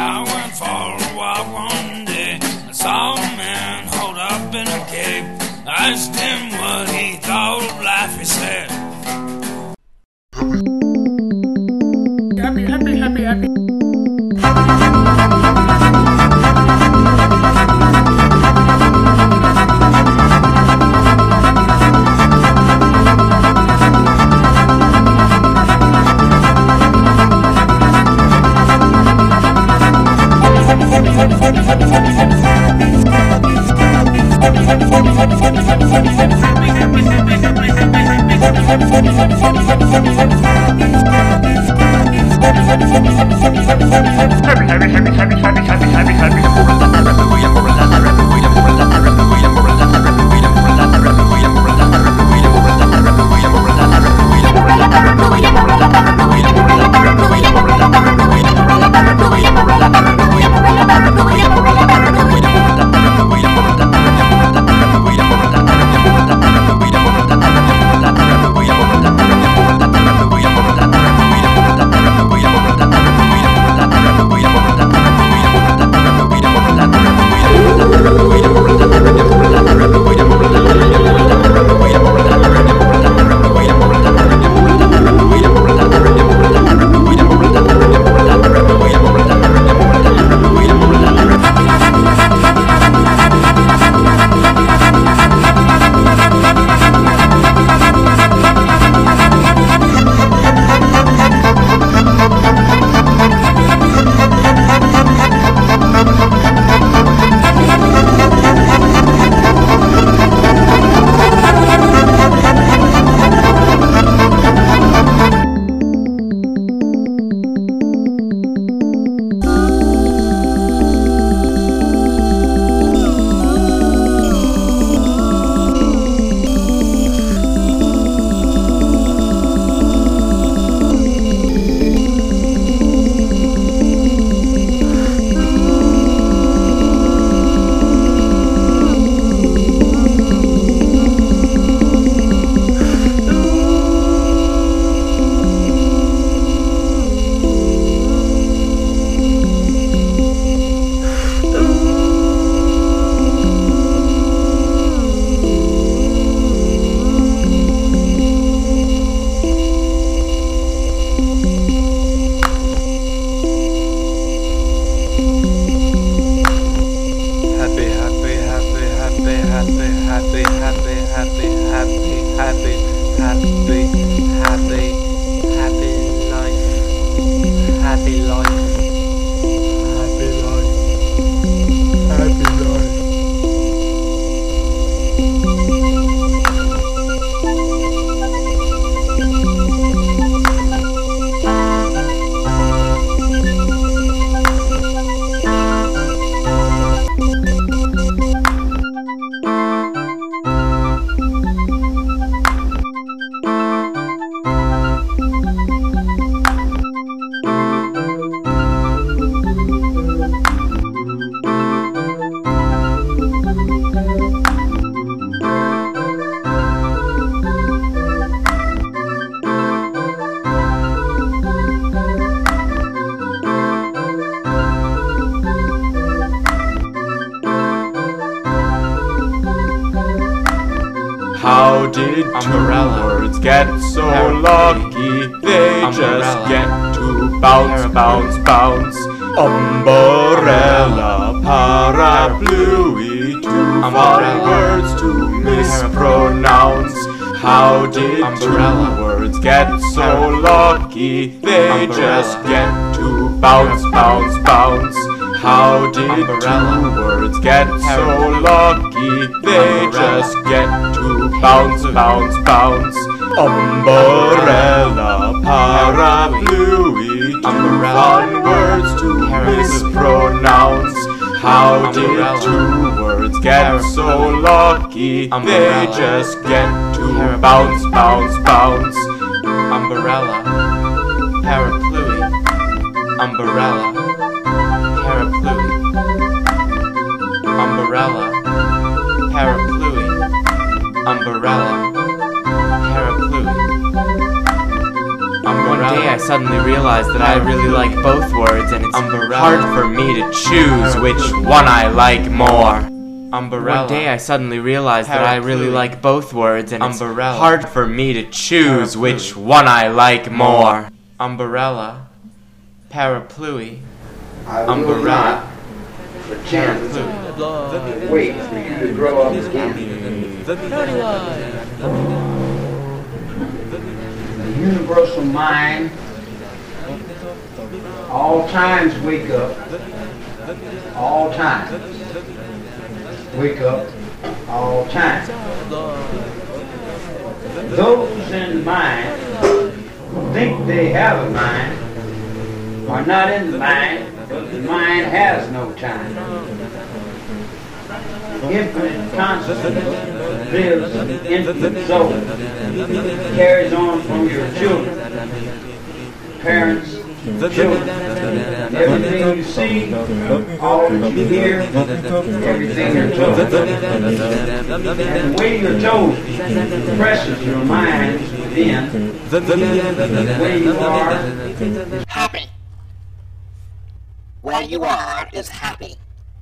I went for a walk one day. I saw a man hold up in a cave. I asked him what he thought of life. He said, happy. How did two words get so lucky? They just get to bounce, bounce, bounce. Umbrella, parapluie, two fun words to mispronounce. How did two words get so lucky? They just get to bounce, bounce, bounce. How did two words get so lucky? They just get to bounce, bounce, bounce. Umbrella, parapluie, two fun words to mispronounce. How did two words get so lucky? They just get to bounce, bounce, bounce. Umbrella, parapluie, umbrella, parapluie, umbrella, parapluie, umbrella, parapluie, umbrella. day I suddenly realized that I really like both words, and it's hard for me to choose which one I like more. One day I suddenly realized that I really like both words, and it's hard for me to choose which one I like more. Umbrella, parapluie, umbrella, pretend wait for you to grow up again. The universal mind, all times wake up, all times wake up, all times. Those in the mind who think they have a mind are not in the mind, but the mind has no time. Infinite consciousness lives in infinite soul, carries on from your children, parents, children. Everything you see, all that you hear, everything you're told. And the way you're told impresses your mind within. The way you are happy. Where you are is happy.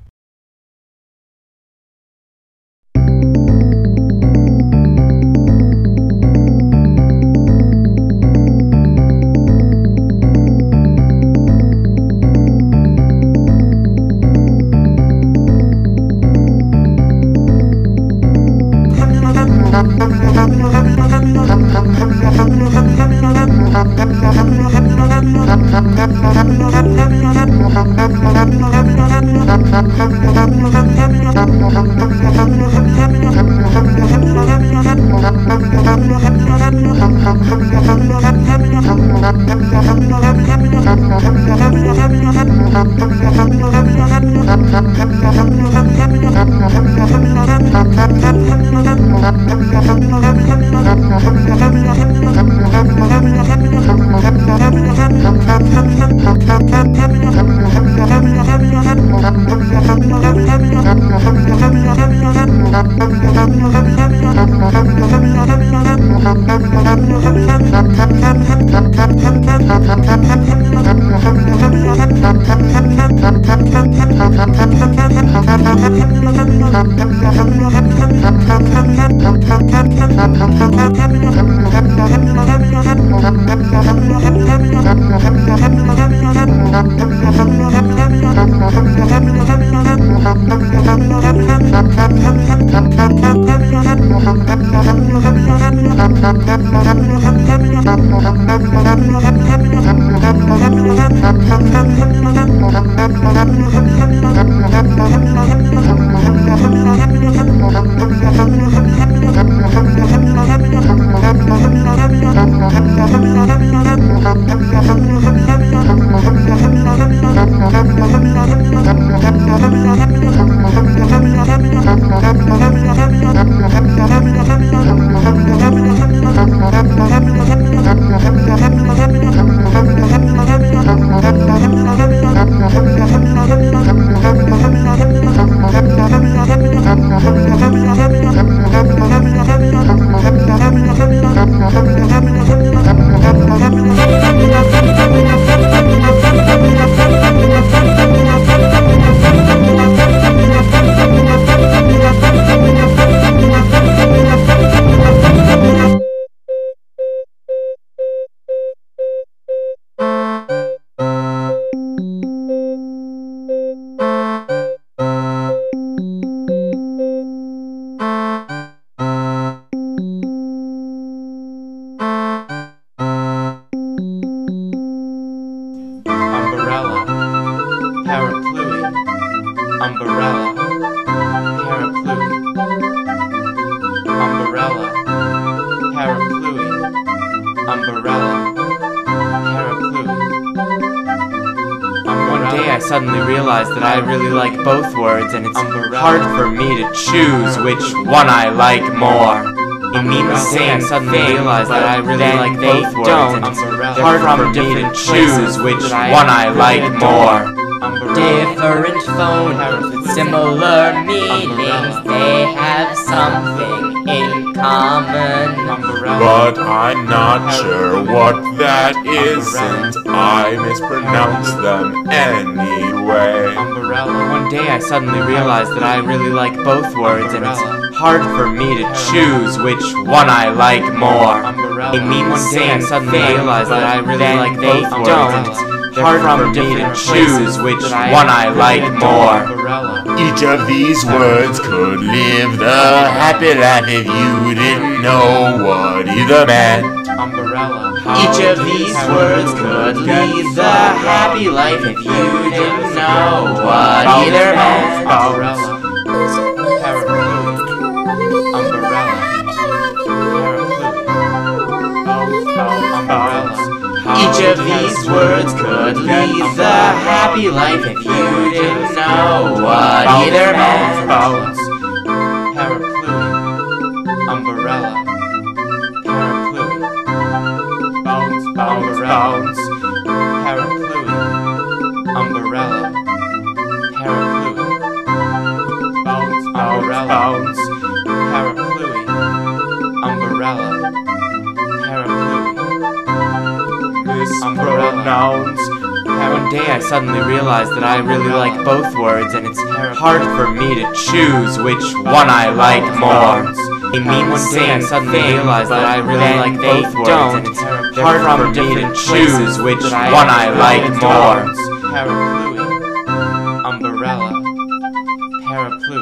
I suddenly realized that I really like both words, and it's hard for me to choose which one I like more. You mean the same thing, realized that I really like both words, and it's hard for me to choose which one I like more. Different phones with similar meanings, they have something in common. common. But I'm not sure what that isn't. I mispronounce them anyway. One day I suddenly realized that I really like both words, and it's hard for me to choose which one I like more. It means one day I suddenly realized that I really like both words, and it's hard for me to choose which one I like more. Each of these words could live the happy life if you didn't know what either meant. Each of these words could lead the happy life if you didn't know what either meant. Each of these words could lead the happy life if you didn't know what either meant. Parapluie, umbrella, parapluie, bounce, bounce, parapluie, umbrella, parapluie, bounce, bounce, parapluie, umbrella, parapluie. Mispronouns. One day I suddenly realized that I really like both words, and it's hard for me to choose which one I like more. One day I suddenly realized that I really like both words, and it's hard for me to choose which one I like more. Parapluie, umbrella, parapluie,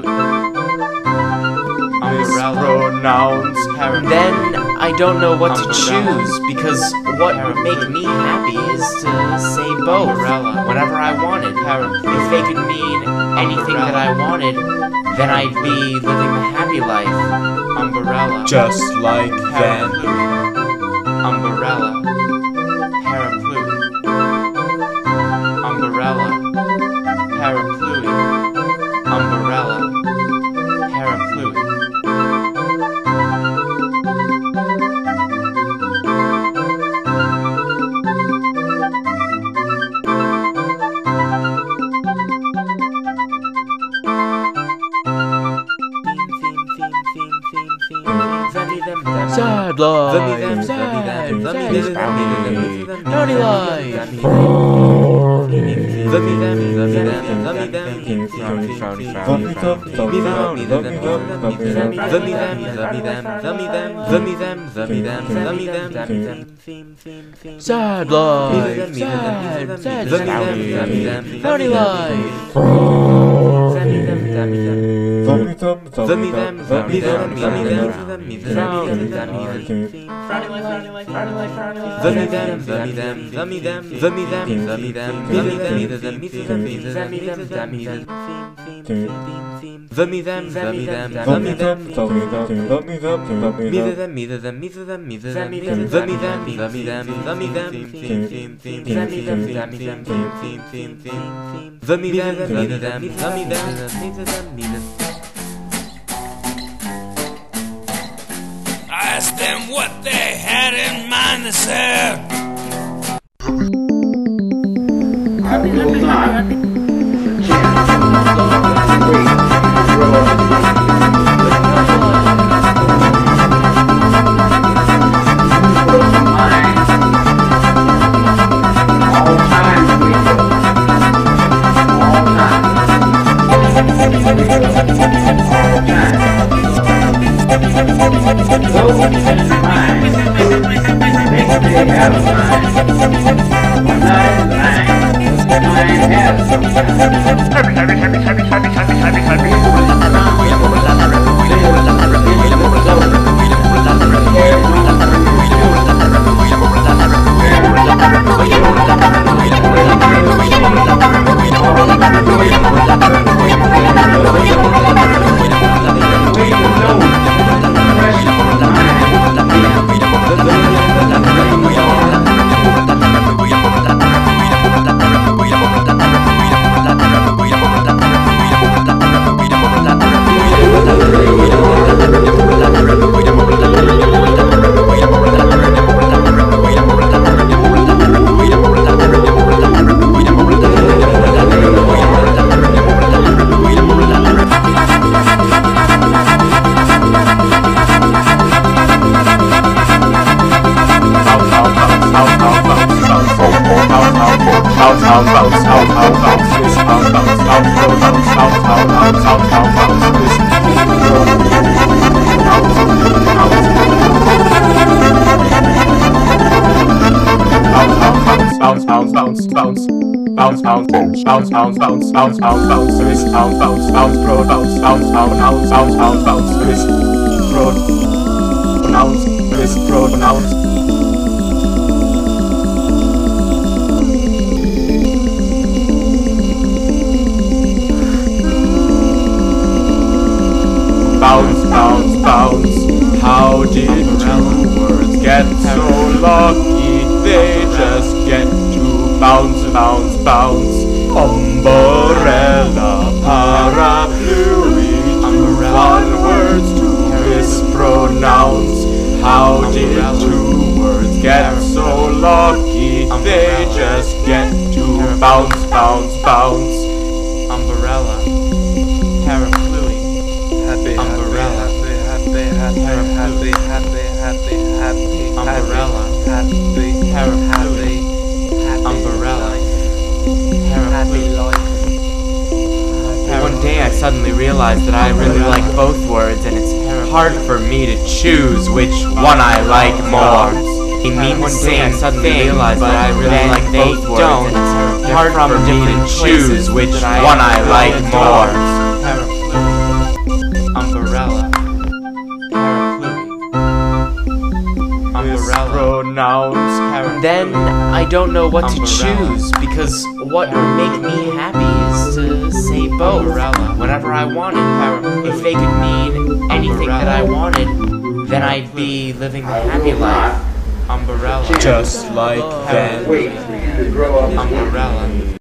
mispronouns. Then I don't know what to choose, because what would make me happy is to say both whenever I wanted. If they could mean anything that I wanted, then I'd be living the happy life. Umbrella, Just like then. umbrella, parapluie, umbrella, parapluie, umbrella, parapluie. Sad life. Naughty life. Sad life. Sad naughty life. I asked them what they had in mind, they said, I will not How did two words get so lucky? They just get to bounce, bounce, bounce. Umbrella, parapluie, one words to mispronounce. How did two words get so lucky? They just get to bounce, bounce, bounce. Umbrella, parapluie, umbrella, Happy, umbrella, parapluie, umbrella, parapluie. One day I suddenly realized that I really like both words, and it's hard for me to choose which one I like more. They mean one day I suddenly realized that I really like both words, and it's hard for me to choose which one I like more. Umbrella, Pronounce. Then I don't know what to choose, because what would make me happy is to say both whenever I wanted. If they could mean anything that I wanted, then I'd be living the happy life. Umbrella, Just like then. Wait for you to grow up. umbrella,